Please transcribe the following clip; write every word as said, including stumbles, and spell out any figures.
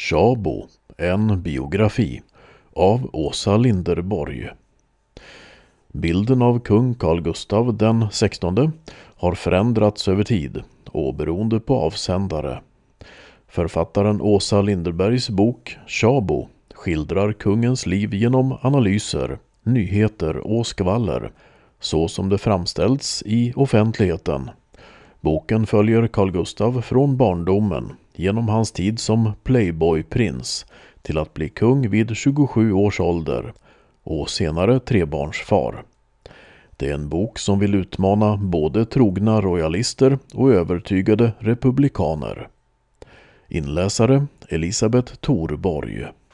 Tjabo, en biografi av Åsa Linderborg. Bilden av kung Carl Gustaf den sextonde har förändrats över tid och beroende på avsändare. Författaren Åsa Linderbergs bok Tjabo skildrar kungens liv genom analyser, nyheter och skvaller, så som det framställts i offentligheten. Boken följer Carl Gustaf från barndomen genom hans tid som playboyprins till att bli kung vid tjugosju års ålder och senare trebarnsfar. Det är en bok som vill utmana både trogna royalister och övertygade republikaner. Inläsare Elisabeth Thorborg.